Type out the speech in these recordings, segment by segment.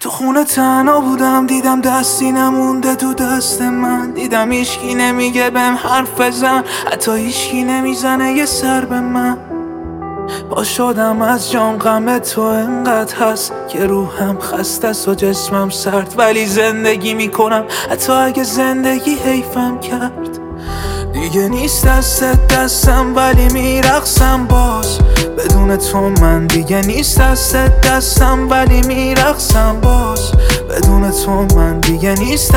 تو خونه تنها بودم، دیدم دستی نمونده تو دست من. دیدم هیچکی نمیگه بهم حرف بزن، حتی هیچکی نمیزنه یه سر به من. با شدم از جام، غم تو انقدر هست که روحم خسته است و جسمم سرد، ولی زندگی میکنم حتی اگه زندگی حیفم کرد. دیگه نیست دستم ولی میرقصم باز بدون تو من. دیگه نیست دستم ولی میرقصم باز بدون تو من. دیگه نیست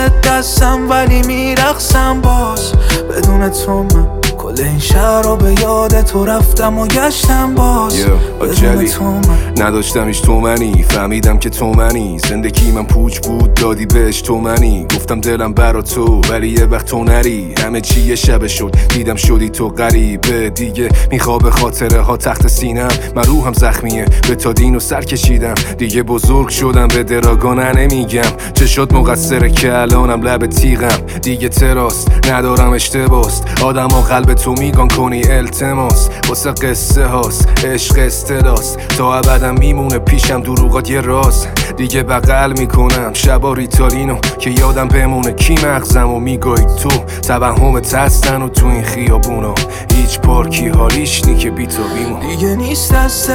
دستم ولی میرقصم باز بدون تو من. کل این شهر رو به یاد تو رفتم و گشتم باز بدون تو من. نداشتم هیچ تو منی، فهمیدم که تو منی. زندگی من پوچ بود دادی بهش تو منی. گفتم دلم برا تو ولی یه وقت تو نری. همه چی یه شب شد، دیدم شدی تو غریبه. دیگه میخواب خاطره ها تحت سینم، من روحم زخمیه به تا دینو سر کشیدم. دیگه بزرگ شدم به دراگانه نمیگم چه شد مقصره که الانم لب تیغم. دیگه تراست ندارم اشتباست، آدم ها قلب تو میگان کنی التماس. واسه قصه هاست عشق استلاست، تا ابدم میمونه پیشم دروغات یه راز. دیگه بغل میکنم شبا ریتالینو که یادم بمونه کی مغزم و میگوی تو. توهمت هستن و تو این خیابونا هیچ پارکی حالیش نی که بی تو بیمون. دیگه نیست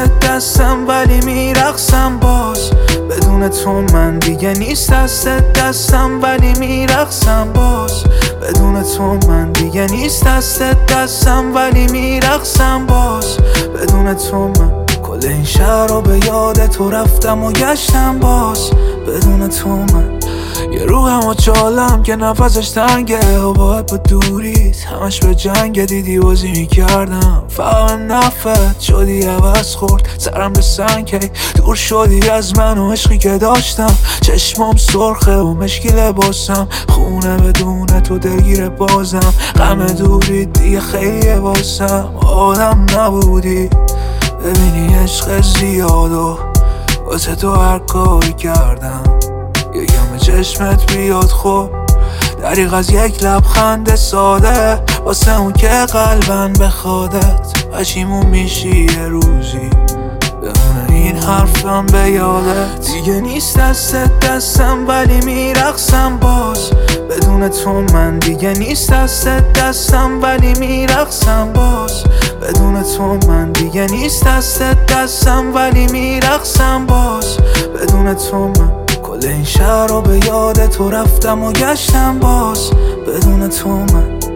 دستم ولی میرقصم باز بدون تو من. دیگه نیست دستم ولی میرقصم باز بدون تو من. دیگه نیست دستم ولی میرقصم باز بدون تو من. کل این شهر رو به یاد تو رفتم و گشتم باز بدون تو من. یه روحم و چالم که نفسش تنگه و باید با دوریت همش به جنگ. دیدی بازی میکردم فقط نفت شدی عوض خورد سرم به سنگ. دور شدی از من و عشقی که داشتم، چشمام سرخه و مشکی لباسم. خونه بدون تو دلگیر بازم، غم دوری دیگه خیلی واسم. آدم نبودی ببینی عشق زیاد و واسه تو هر کاری کردم. یکم چشمت بیاد خب دریغ از یک لبخند ساده واسه اون که قلبن بخوادت. پشیمون میشی یه روزی بمونه این حرفم به یادت. دیگه نیست دستم ولی میرقصم باز بدون تو من. دیگه نیست دستم ولی میرقصم باز بدون تو من. دیگه نیست دستم ولی میرقصم باز بدون تو من. کل این شهر رو به یاد تو رفتم و گشتم باز بدون تو من.